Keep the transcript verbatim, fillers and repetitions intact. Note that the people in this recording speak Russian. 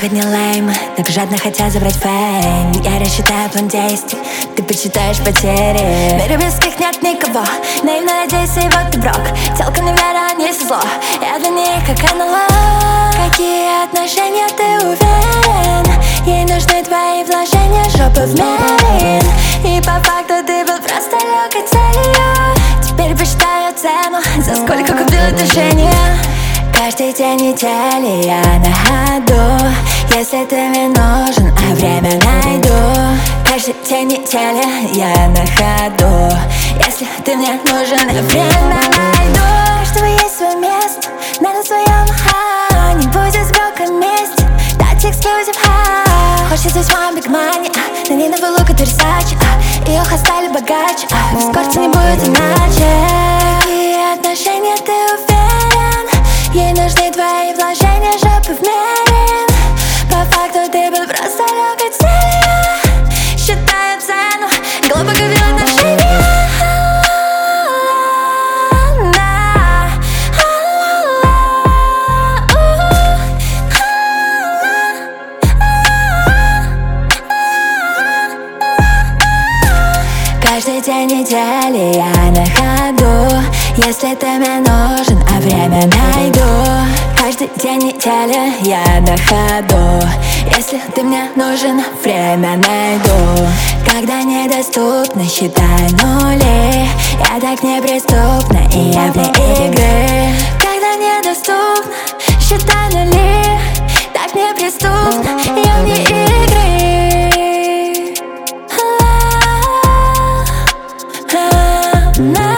хоть не лейм, так жадно хотят забрать фейм. Я рассчитаю план действий, ты подсчитаешь потери. В мире близких нет никого, наивно надейся, и вот ты брок. Телка не вера, не зло, я для них как аналог. Какие отношения, ты уверен? Ей нужны твои вложения, жопа в мерин. И по факту ты был просто легкой целью. Теперь посчитаю цену, за сколько купил отношения. Каждый день недели я на ходу. Если ты мне нужен, а время найду. Каждый день недели я на ходу. Если ты мне нужен, а время найду. У каждого есть свое место, на своем ха. Не будет сброка вместе, дать эксклюзив ха. Хочется весьма биг мани, на ней новый лук от Versace. Ее стали богаче, в эскорте не будет иначе. Какие отношения, ты уверен? Ей нужны твои вложения, жопы в мерин. По факту ты был просто легкой целью. Считаю цену, глубоко вел отношения. Каждый день недели я на ходу. Если ты мне нужен, а время найду. Каждый день недели я на ходу. Если ты мне нужен, время найду. Когда недоступно, считай нули. Я так неприступна, и я вне игры. Когда недоступно, считай нули. Так неприступна, и я вне игры. На